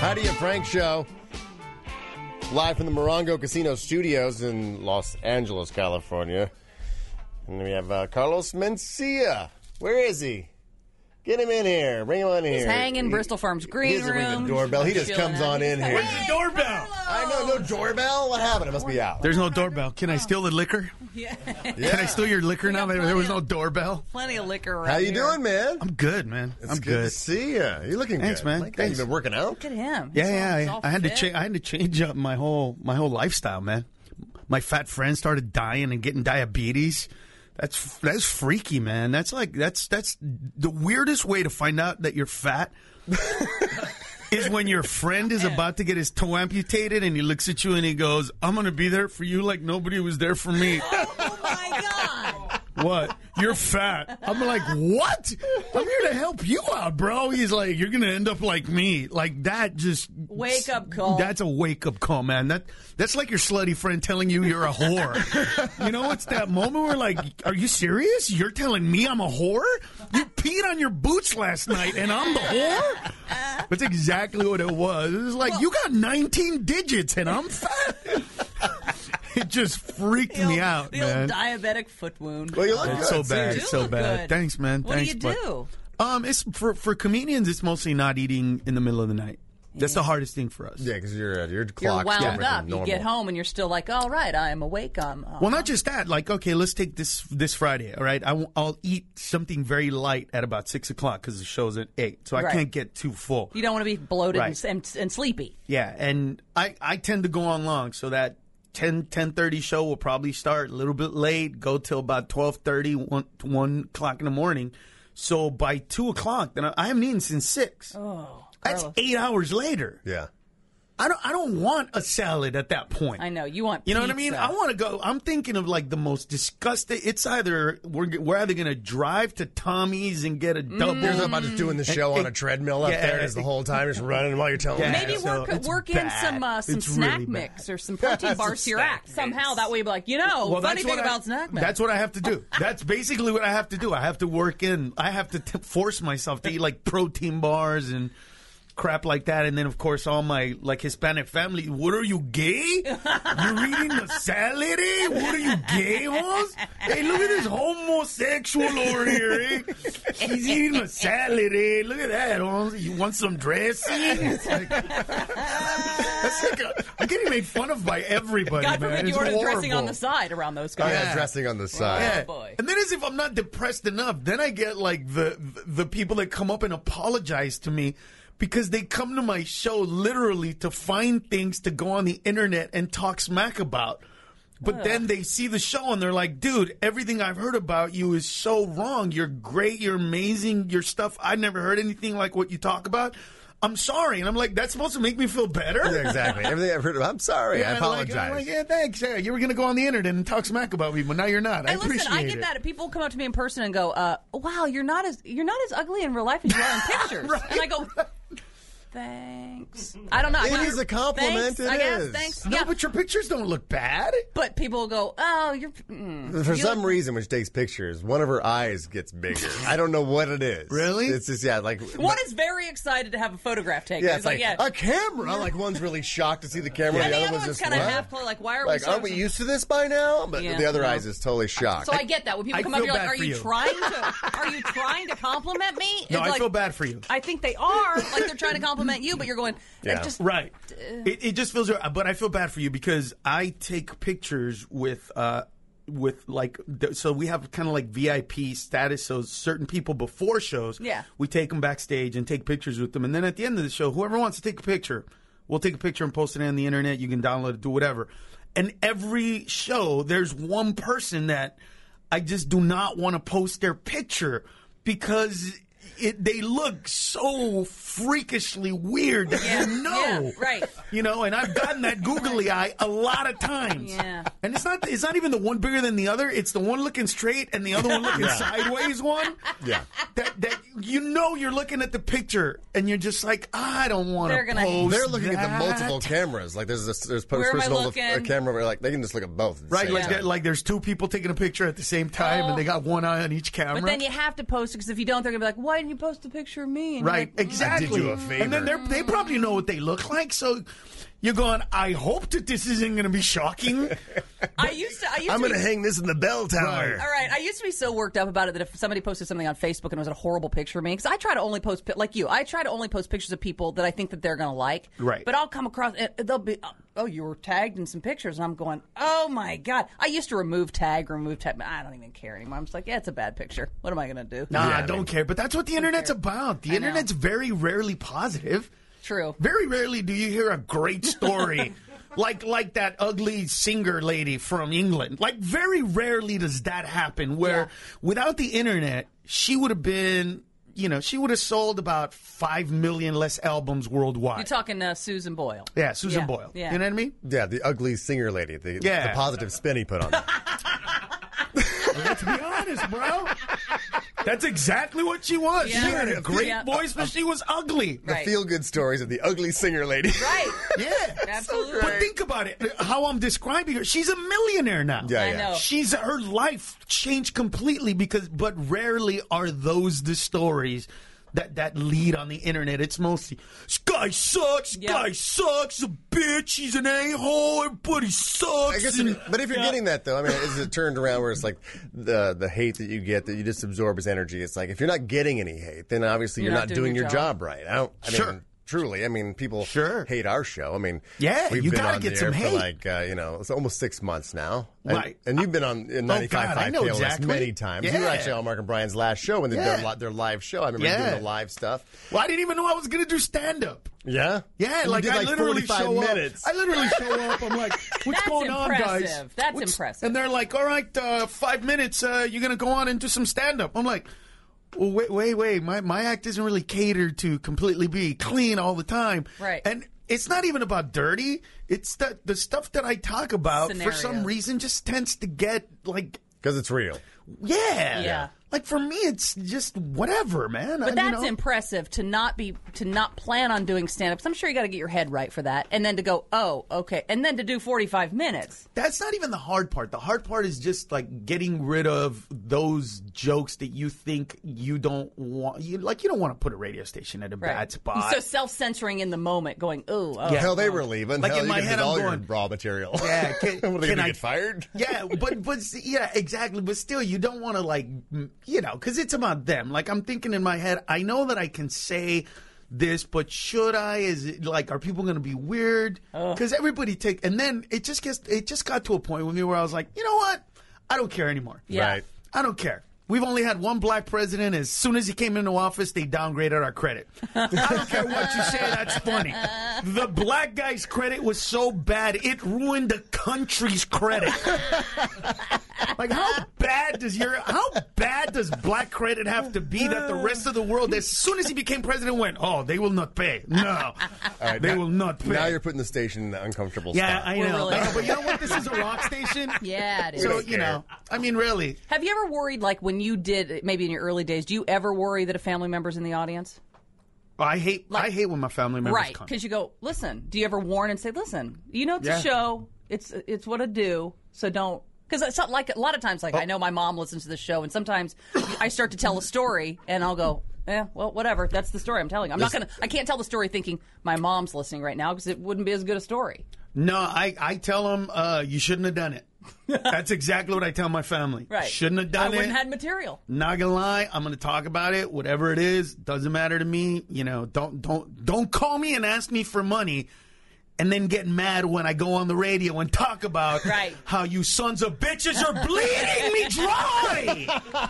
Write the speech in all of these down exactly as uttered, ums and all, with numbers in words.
Heidi and Frank Show. Live from the Morongo Casino Studios in Los Angeles, California. And we have uh, Carlos Mencia. Where is he? Get him in here. Bring him on here. He's hanging he, Bristol Farms Green He doesn't Room. ring the doorbell. He just comes on in here. Where's the doorbell? I know, no doorbell. What happened? It must be out. There's no doorbell. Can I steal the liquor? Yeah. Yeah. Can I steal your liquor now? There was no doorbell. Plenty of liquor around How you here. doing, man? I'm good, man. It's I'm good, good. to see you. You're looking Thanks, good. man. Like, Thanks. You've been working out? Look at him. Yeah, He's yeah. all- he's I, all I had to fit. change. I had to change up my whole my whole lifestyle, man. My fat friends started dying and getting diabetes. That's that's freaky, man. That's like that's that's the weirdest way to find out that you're fat. Is when your friend is about to get his toe amputated and he looks at you and he goes, "I'm going to be there for you like nobody was there for me." Oh, my God. What? You're fat. I'm like, what? I'm here to help you out, bro. He's like, you're going to end up like me. Like that just... Wake up call. That's a wake up call, man. That That's like your slutty friend telling you you're a whore. You know, it's that moment where like, are you serious? You're telling me I'm a whore? You peed on your boots last night and I'm the whore? That's exactly what it was. It was like, you got nineteen digits and I'm fat. It just freaked The me old- out, the man. old diabetic foot wound. Well, you look It's good. so bad. You It's so look bad. good. Thanks, man. What Thanks, do you but- do? Um, it's for for comedians. It's mostly not eating in the middle of the night. That's the hardest thing for us. Yeah, because your uh, your You're clock's wound different up. than You normal. get home and you're still like, all right, I am awake. I'm. Uh, Well, not just that. Like, okay, let's take this this Friday. All right, I w- I'll eat something very light at about six o'clock because the show's at eight, so I Right. can't get too full. You don't want to be bloated Right. and, and, and sleepy. Yeah, and I I tend to go on long, so that ten, ten thirty show will probably start a little bit late, go till about twelve thirty, one, one o'clock in the morning. So by two o'clock, then I, I haven't eaten since six. Oh, That's Carlos. eight hours later. Yeah. I don't. I don't want a salad at that point. I know. You want You know what I mean? pizza. I want to go. I'm thinking of like the most disgusting. It's either we're we're either gonna drive to Tommy's and get a double. You're talking about just doing the show on a treadmill up Yeah. there is the whole time, just running while you're telling Yeah. me. Maybe So work it's work in bad. some uh, some It's snack really bad. mix or some protein bars to your snack act somehow. That way, you'll be like, you know, Well, funny that's thing what I- about snack mix. That's what I have to do. That's basically what I have to do. I have to work in. I have to t- force myself to eat like protein bars and crap like that. And then, of course, all my like Hispanic family. What are you, gay? You're eating a salad? Eh? What are you, gay, Holmes? Hey, look at this homosexual over here. Eh? He's eating a salad. Eh? Look at that, Holmes. You want some dressing? It's like, that's like a, I'm getting made fun of by everybody, God man. forbid you It's order the dressing on horrible. the side around those Oh, guys. yeah, dressing on the side. Yeah. boy. And then as if I'm not depressed enough, then I get like the the people that come up and apologize to me because they come to my show literally to find things to go on the internet and talk smack about. But then they see the show and they're like, dude, everything I've heard about you is so wrong. You're great. You're amazing. Your stuff, I never heard anything like what you talk about. I'm sorry. And I'm like, that's supposed to make me feel better? Yeah, exactly. Everything I've heard of, I'm sorry. Yeah, I like- apologize. I'm like, yeah, thanks. Yeah, you were going to go on the internet and talk smack about me, but now you're not. I Hey, listen, appreciate I get it. that. People come up to me in person and go, uh, "Wow, you're not as you're not as ugly in real life as you are in pictures." Right. And I go, "Thanks." I don't know. It I- is a compliment, Thanks, it I guess. is. Thanks. No, yeah. but your pictures don't look bad. But people will go, "Oh, you're." Mm. For You some look- reason, when she takes pictures, one of her eyes gets bigger. I don't know what it is. Really? It's just, yeah, like... One is very excited to have a photograph taken. Yeah, it's like, yeah. a camera. Like, one's really shocked to see the camera. and The the other other one's one's just, kind of what? half closed. Like, why are we? Like, so aren't we used to this by now? But Yeah, the other no. eyes is totally shocked. So I get that when people I come up, feel you're like, bad "Are for you you." trying to? Are you trying to compliment me?" No, It's I like, feel bad for you. I think they are. Like they're trying to compliment you, but you're going, Yeah. just Right. It, it just feels, but I feel bad for you because I take pictures with, uh, with like, th- so we have kind of like V I P status. So certain people before shows, Yeah. we take them backstage and take pictures with them. And then at the end of the show, whoever wants to take a picture, we'll take a picture and post it on the internet. You can download it, do whatever. And every show, there's one person that I just do not want to post their picture because it, they look so freakishly weird that Yeah, you know. yeah, right. You know, and I've gotten that googly eye a lot of times. Yeah. And it's not it's not even the one bigger than the other. It's the one looking straight and the other one looking Yeah. sideways one. Yeah. That that you know you're looking at the picture and you're just like, I don't want to They're gonna- post They're looking at the that. multiple cameras. Like, there's this, there's Where am I personal looking? a camera where, like, they can just look at both. At the Right, same like, time. like there's two people taking a picture at the same time, Oh. and they got one eye on each camera. But then you have to post it because if you don't, they're gonna be like, why didn't you post a picture of me? And Right, you're like, exactly. I did you a favor. And then they're- they probably know what they look like, so you're going, I hope that this isn't going to be shocking. I used to. I used I'm to going to be, hang this in the bell tower. All right, I used to be so worked up about it that if somebody posted something on Facebook and it was a horrible picture of me, because I try to only post, pi- like you, I try to only post pictures of people that I think that they're going to like. Right. But I'll come across, and they'll be, oh, you were tagged in some pictures, and I'm going, oh my God. I used to remove tag, remove tag, but I don't even care anymore. I'm just like, yeah, it's a bad picture. What am I going to do? Nah, Yeah, I I don't mean- care. But that's what the internet's about. The I know. internet's very rarely positive. True. Very rarely do you hear a great story like like that ugly singer lady from England. Like, very rarely does that happen where Yeah. without the internet, she would have been, you know, she would have sold about five million less albums worldwide. You're talking uh, Susan Boyle. yeah, Susan Yeah, Boyle. yeah. You know what I mean? Yeah, the ugly singer lady. The, Yeah. the positive spin he put on it. Let's be honest, bro. That's exactly what she was. Yeah. She had a great Yeah. voice, but she was ugly. The Right. feel-good stories of the ugly singer lady. Right. Yeah. Absolutely. But think about it. How I'm describing her. She's a millionaire now. Yeah, I yeah. know. She's her life changed completely because, but rarely are those the stories that that lead on the internet. It's mostly this guy sucks. Yeah. Guy sucks. A bitch. He's an a hole. Everybody sucks. I guess, and- if, but if you're Yeah. getting that though, I mean, is it turned around where it's like the the hate that you get that you just absorb as energy? It's like if you're not getting any hate, then obviously you're, You're not, not doing, doing your your job, right. I don't. I Sure. mean, truly, I mean, people Sure. hate our show. I mean, Yeah, we've you been gotta on get the some air hate. for like uh, you know, it's almost six months now, and, Right. and you've been on in ninety-five God, I point five know K L S exactly. many times. You were Yeah. actually on Mark and Brian's last show when they did Yeah. their, li- their live show. I remember you Yeah. doing the live stuff. Well, I didn't even know I was going to do stand up. Yeah, Yeah, You like did, I like literally forty-five show minutes. up. I literally show up. I'm like, "What's That's going on, guys?" impressive. That's What's-" impressive. And they're like, "All right, uh, five minutes. Uh, you're gonna go on and do some stand up." I'm like, "Well, wait, wait, wait. My my act isn't really catered to completely be clean all the time." Right. And it's not even about dirty. It's that the stuff that I talk about for some Scenarios. reason just tends to get like, because it's real. yeah, Yeah. Like for me, it's just whatever, man. But I- that's you know? impressive to not be to not plan on doing stand ups. I'm sure you got to get your head right for that, and then to go, oh, okay, and then to do forty-five minutes. That's not even the hard part. The hard part is just like getting rid of those jokes that you think you don't want. You like you don't want to put a radio station at a bad spot. So self censoring in the moment, going, ooh, oh, Yeah. Hell, they were leaving. Like Hell, in you my could head, get I'm all going, your raw material. Yeah, can- what are they can gonna I- get fired? Yeah, but but yeah, exactly. But still, you don't want to like m- you know, because it's about them. Like I'm thinking in my head, I know that I can say this, but should I? Is it like, are people going to be weird? Because everybody take, and then it just gets, it just got to a point with me where I was like, you know what? I don't care anymore. Yeah. Right. I don't care. We've only had one black president. As soon as he came into office, they downgraded our credit. I don't care what you say. That's funny. The black guy's credit was so bad, it ruined the country's credit. Like, how bad does your, how bad does black credit have to be that the rest of the world, as soon as he became president, went, oh, they will not pay. No, All right, they now- will not pay. Now you're putting the station in the uncomfortable yeah, spot. I We're know. really- I know. But you know what? This is a rock station. Yeah, it is. So, don't you care. know, I mean, really. Have you ever worried, like when you did, maybe in your early days, do you ever worry that a family member's in the audience? I hate, I hate when my family members Right, come. because you go, listen, do you ever warn and say, listen, you know it's Yeah. a show, it's it's what I do, so don't. Because it's not like a lot of times, like I know my mom listens to the show, and sometimes I start to tell a story, and I'll go, "Yeah, well, whatever. That's the story I'm telling. I'm not gonna. I can't tell the story thinking my mom's listening right now because it wouldn't be as good a story." No, I, I tell them uh, you shouldn't have done it. That's exactly what I tell my family. Right? Shouldn't have done I wouldn't it. have had material. Not gonna lie, I'm gonna talk about it. Whatever it is, doesn't matter to me. You know, don't don't don't call me and ask me for money, and then get mad when I go on the radio and talk about Right. how you sons of bitches are bleeding me dry.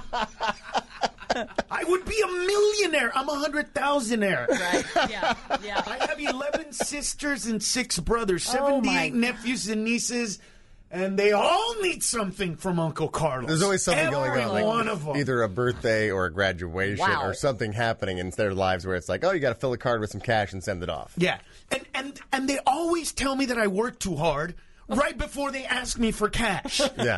I would be a millionaire. I'm a hundred thousandaire. Right? Yeah. Yeah. I have eleven sisters and six brothers, Oh, my- seventy-eight nephews and nieces, and they all need something from Uncle Carlos. There's always something Every going on, like one of them. either a birthday or a graduation Wow. or something happening in their lives where it's like, oh, you got to fill a card with some cash and send it off. Yeah, and and and they always tell me that I work too hard right before they ask me for cash. Yeah.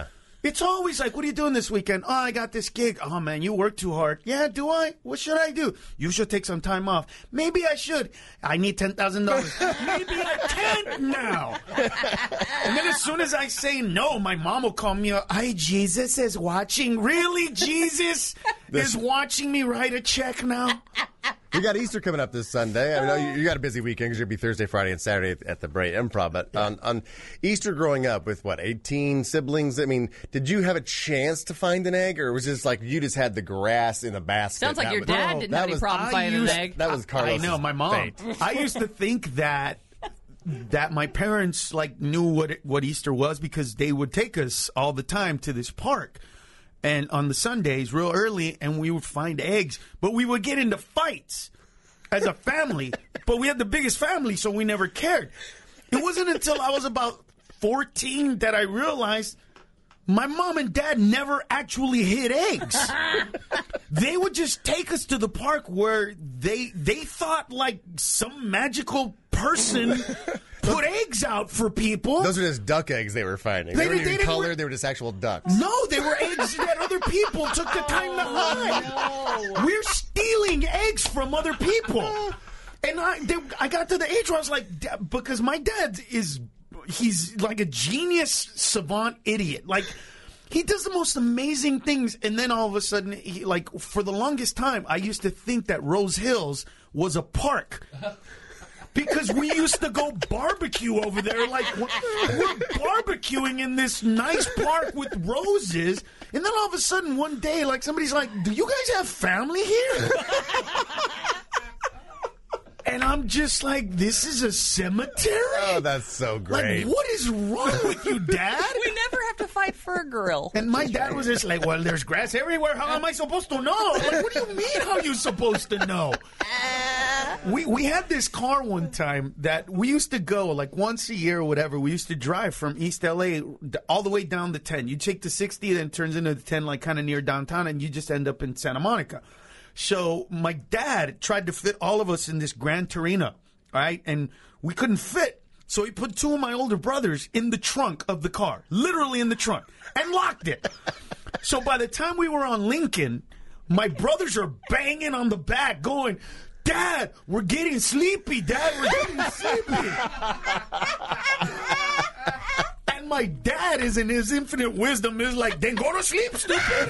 It's always like, what are you doing this weekend? Oh, I got this gig. Oh, man, you work too hard. Yeah, do I? What should I do? You should take some time off. Maybe I should. I need ten thousand dollars. Maybe I can't now. And then as soon as I say no, my mom will call me up. Ay, Jesus is watching. Really? Jesus is watching me write a check now? We got Easter coming up this Sunday. I know you, you got a busy weekend because you'll be Thursday, Friday, and Saturday at, at the Bray Improv. But yeah. on, on Easter growing up with, what, eighteen siblings? I mean, did you have a chance to find an egg? Or was it just like you just had the grass in a basket? Sounds like that your was, dad bro, didn't have any was, problem I finding used, an egg. That was Carlos. I know, my mom. Fate. I used to think that that my parents like knew what it, what Easter was because they would take us all the time to this park. And on the Sundays, real early, and we would find eggs. But we would get into fights as a family. But we had the biggest family, so we never cared. It wasn't until I was about fourteen that I realized my mom and dad never actually hid eggs. They would just take us to the park where they they thought like some magical person put eggs out for people. Those are just duck eggs they were finding. They, They weren't didn't- even they colored. were- They were just actual ducks. No, they were eggs that other people took the time to hide. We're stealing eggs from other people. And I they, I got to the age where I was like, "Da-" because my dad is, he's like a genius savant idiot. Like, he does the most amazing things. And then all of a sudden, he, like, for the longest time, I used to think that Rose Hills was a park. Because we used to go barbecue over there. Like, we're, we're barbecuing in this nice park with roses. And then all of a sudden, one day, like, somebody's like, do you guys have family here? And I'm just like, this is a cemetery? Oh, that's so great. Like, what is wrong with you, Dad? We never have to fight for a grill. And my dad was just like, well, there's grass everywhere. How am I supposed to know? I'm like, what do you mean, how you supposed to know? We we had this car one time that we used to go, like, once a year or whatever. We used to drive from East L A all the way down the ten. You take the sixty, then it turns into the ten, like, kind of near downtown, and you just end up in Santa Monica. So my dad tried to fit all of us in this Gran Torino, right? And we couldn't fit. So he put two of my older brothers in the trunk of the car, literally in the trunk, and locked it. So by the time we were on Lincoln, my brothers are banging on the back going, Dad, we're getting sleepy. Dad, we're getting sleepy. And my dad is in his infinite wisdom is like, then go to sleep, stupid.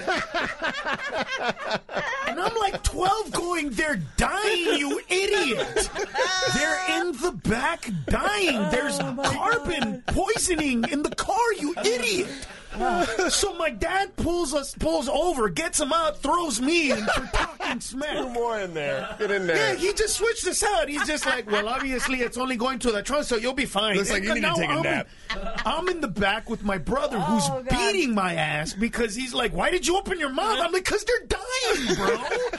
And I'm like twelve going, they're dying, you idiot. They're in the back dying. There's carbon poisoning in the car, you idiot. So my dad pulls us, pulls over, gets him out, throws me in for talking smack. Two more in there. Get in there. Yeah, he just switched us out. He's just like, well, obviously it's only going to the trunk, so you'll be fine. Looks like you And need to now take a I'm nap. In, I'm in the back with my brother who's Oh, God. beating my ass because he's like, why did you open your mouth? I'm like, because they're dying, bro.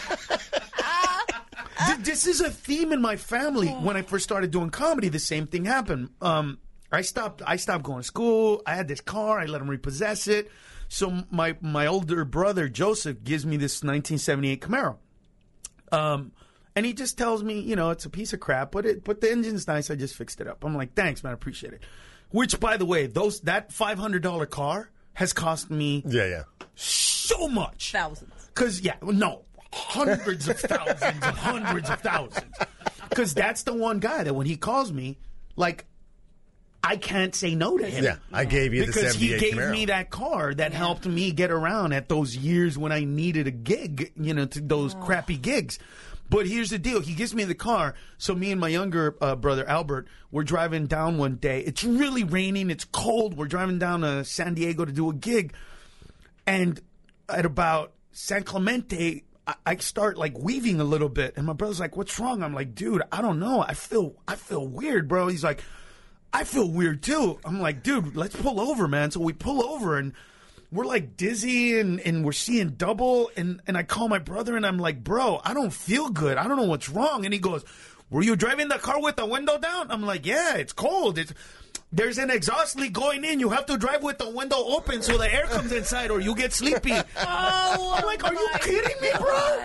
Th- This is a theme in my family. When I first started doing comedy, the same thing happened. Um, I stopped. I stopped going to school. I had this car. I let him repossess it. So my my older brother Joseph gives me this nineteen seventy-eight Camaro. Um, and he just tells me, you know, it's a piece of crap, but it but the engine's nice. I just fixed it up. I'm like, thanks, man. I appreciate it. Which, by the way, those that five hundred dollar car has cost me Yeah, yeah. so much. Thousands. Because, yeah, no, hundreds of thousands of hundreds of thousands. Because that's the one guy that when he calls me, like, I can't say no to him. Yeah, I gave you the Because he seventy-eight gave Camaro. me that car that helped me get around at those years when I needed a gig, you know, to those crappy gigs. But here's the deal. He gives me the car. So me and my younger uh, brother, Albert, we're driving down one day. It's really raining. It's cold. We're driving down to San Diego to do a gig. And at about San Clemente, I, I start like weaving a little bit. And my brother's like, what's wrong? I'm like, dude, I don't know. I feel, I feel weird, bro. He's like, I feel weird too. I'm like, dude, let's pull over, man. So we pull over and we're like dizzy and, and we're seeing double. And, and I call my brother and I'm like, bro, I don't feel good. I don't know what's wrong. And he goes, were you driving the car with the window down? I'm like, yeah, it's cold. It's, there's an exhaust leak going in. You have to drive with the window open so the air comes inside or you get sleepy. Oh, I'm like, are you kidding me, bro?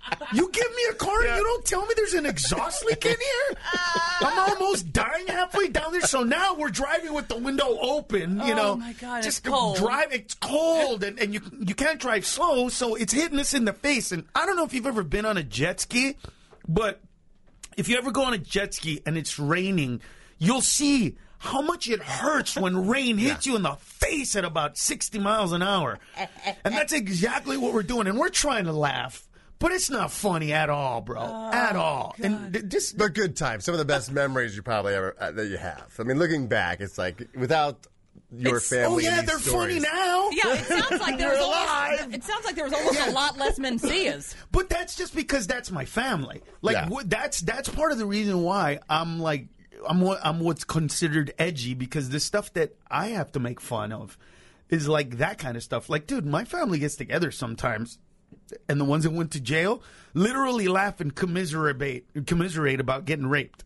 You give me a car and you don't tell me there's an exhaust leak in here? I'm almost dying halfway down there. So now we're driving with the window open, you Oh, know. my God, just it's cold. drive. It's cold, and, and you you can't drive slow, so it's hitting us in the face. And I don't know if you've ever been on a jet ski, but if you ever go on a jet ski and it's raining, you'll see how much it hurts when rain hits you in the face at about sixty miles an hour. And that's exactly what we're doing. And we're trying to laugh, but it's not funny at all, bro. Oh, at all. God. And th- just But good times. Some of the best memories you probably ever uh, that you have. I mean, looking back, it's like without your It's- family. oh and yeah, these they're stories. funny now. Yeah, it sounds like there was You're almost, alive. it sounds like there was almost Yeah. a lot less Mencias. But that's just because that's my family. Like Yeah. wh- that's that's part of the reason why I'm like I'm what I'm what's considered edgy, because the stuff that I have to make fun of is like that kind of stuff. Like, dude, my family gets together sometimes, and the ones that went to jail literally laugh and commiserate commiserate about getting raped.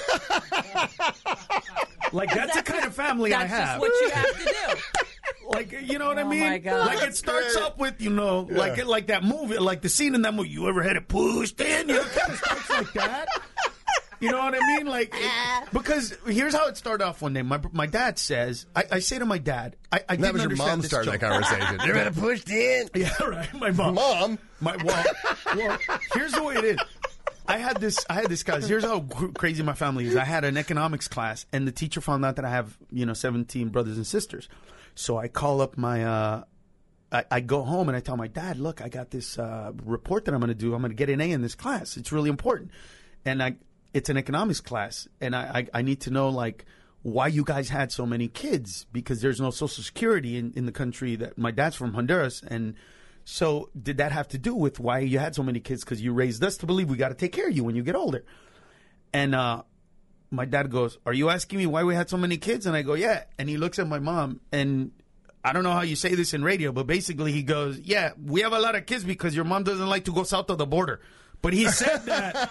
Like that's the kind of family I That's have. just what you have to do. Like, you know what I Oh, mean? my God. Like it starts great. up with, you know, like like that movie, like the scene in that movie. You ever had it pushed in? You know, it kind of starts like that. You know what I mean? Like, it- because here's how it started off one day. My my dad says, I, I say to my dad, I, I That didn't was your understand mom this started that joke. conversation. You're gonna pushed in. Yeah, right. My mom. Mom. My well, well, here's the way it is. I had this. I had this class. Here's how cr- crazy my family is. I had an economics class, and the teacher found out that I have, you know, seventeen brothers and sisters. So I call up my. Uh, I, I go home and I tell my dad, "Look, I got this uh, report that I'm going to do. I'm going to get an A in this class. It's really important." And I, it's an economics class, and I, I, I need to know like why you guys had so many kids, because there's no Social Security in, in the country that my dad's from Honduras. And so did that have to do with why you had so many kids? Because you raised us to believe we got to take care of you when you get older. And uh, my dad goes, "Are you asking me why we had so many kids?" And I go, "Yeah." And he looks at my mom, and I don't know how you say this in radio, but basically he goes, "Yeah, we have a lot of kids because your mom doesn't like to go south of the border." But he said that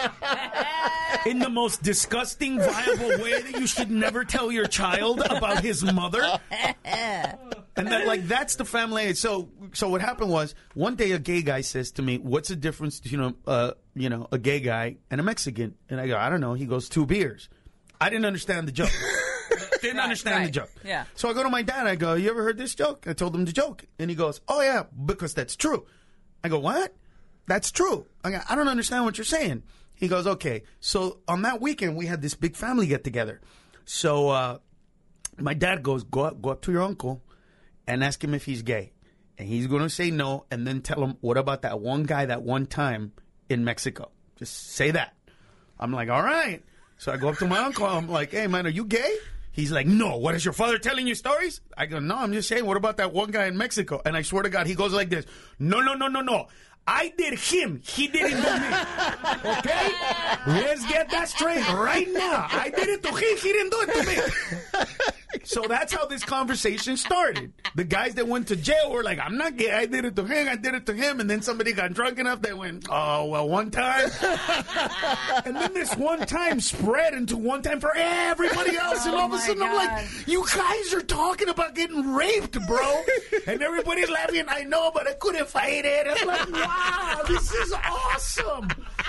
in the most disgusting, viable way that you should never tell your child about his mother. And that, like, that's the family. So, so what happened was one day a gay guy says to me, "What's the difference between a, uh, you know, a gay guy and a Mexican?" And I go, "I don't know." He goes, "Two beers." I didn't understand the joke. Didn't Right, understand right. the joke. Yeah. So I go to my dad. I go, "You ever heard this joke?" I told him the joke, and he goes, "Oh yeah, because that's true." I go, "What? That's true." I go, "I don't understand what you're saying." He goes, "Okay." So on that weekend, we had this big family get together. So uh, my dad goes, "Go up, go up to your uncle and ask him if he's gay." And he's going to say no, and then tell him, "What about that one guy that one time in Mexico?" Just say that. I'm like, "All right." So I go up to my uncle. I'm like, "Hey, man, are you gay?" He's like, "No." "What, is your father telling you stories?" I go, "No, I'm just saying, what about that one guy in Mexico?" And I swear to God, he goes like this. "No, no, no, no, no. I did him. He didn't do me." Okay? Let's get that straight right now. I did it to him. He didn't do it to me. So that's how this conversation started. The guys that went to jail were like, "I'm not gay. I did it to him. I did it to him." And then somebody got drunk enough. They went, "Oh, well, one time." And then this one time spread into one time for everybody else. And all of a my sudden, I'm God. like, "You guys are talking about getting raped, bro." And everybody's laughing. "I know, but I couldn't fight it." I'm like, wow, this is awesome.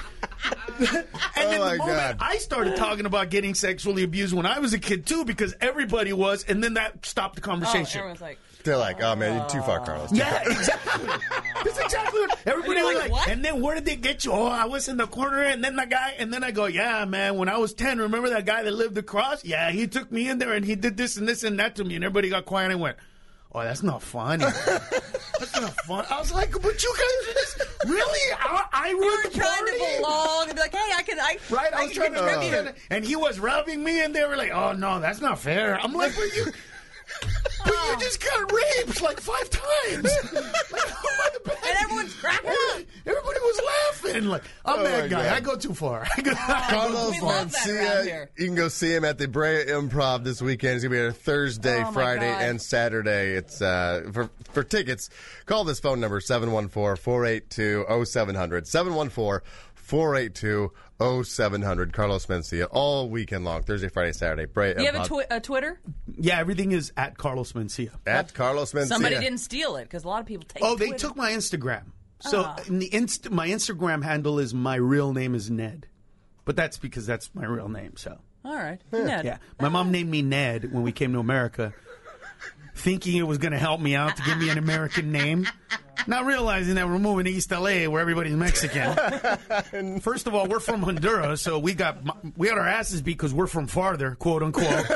And then Oh, my the moment God. I started talking about getting sexually abused when I was a kid, too, because everybody was, and then that stopped the Oh, conversation. everyone's like, They're like, "Oh man, you're too far, Carlos." Too Yeah, exactly. That's exactly what everybody And was you're like. like, what? And then where did they get you? "Oh, I was in the corner, and then the guy, and then I go, yeah, man, when I was ten, remember that guy that lived across? Yeah, he took me in there, and he did this and this and that to me," and everybody got quiet and went, "Oh, that's not funny. That's not fun." I was like, "But you guys just really? I, I you ruined were the trying party." to belong and be like, hey, I can, I, Right, I I was can trying to, contribute. and he was rubbing me, and they were like, "Oh no, that's not fair." I'm like, "But you, but you just got raped like five times." Like, how am I the bad? And everyone's cracking up. Everybody was laughing. Like, I'm Oh, that my guy. God. I go too far. I go, Carlos We love that around Mencia, here. you can go see him at the Brea Improv this weekend. He's gonna be there Thursday, Oh, my Friday, God. and Saturday. It's uh, for for tickets. Call this phone number seven one four, four eight two, oh seven hundred seven one four, four eight two, oh seven hundred. Carlos Mencia all weekend long, Thursday, Friday, Saturday. Brea Do you have a, Improv. twi- a Twitter? yeah, everything is at Carlos Mencia. At Carlos Mencia. Somebody didn't steal it because a lot of people take Oh, they Twitter. took my Instagram. So Oh. in the inst- my Instagram handle is my real name is Ned, but that's because that's my real name. So All right. Ned. yeah, my mom named me Ned when we came to America, thinking it was going to help me out to give me an American name. Not realizing that we're moving to East L A where everybody's Mexican. First of all, we're from Honduras, so we got we got our asses beat because we're from farther, quote unquote.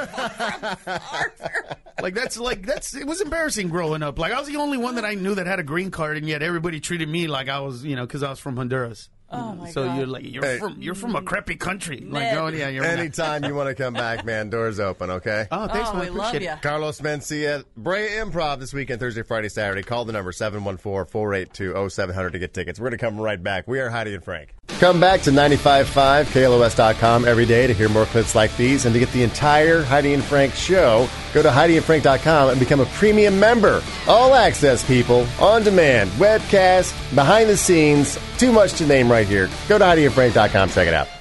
Like that's like that's it was embarrassing growing up. Like I was the only one that I knew that had a green card, and yet everybody treated me like I was, you know, because I was from Honduras. Oh my so God. you're like you're Hey. from you're from a crappy country. Like Ned. oh yeah, you're not. Anytime you want to come back, man, doors open, okay? Oh, thanks, Oh, man. we love Appreciate you. it. Carlos Mencia, Brea Improv this weekend, Thursday, Friday, Saturday. Call the number seven one four, four eight two, oh seven hundred to get tickets. We're going to come right back. We are Heidi and Frank. Come back to ninety-five point five K L O S dot com every day to hear more clips like these. And to get the entire Heidi and Frank show, go to Heidi and Frank dot com and become a premium member. All access, people, on demand, webcast, behind the scenes, too much to name right here. Go to Heidi and Frank dot com, check it out.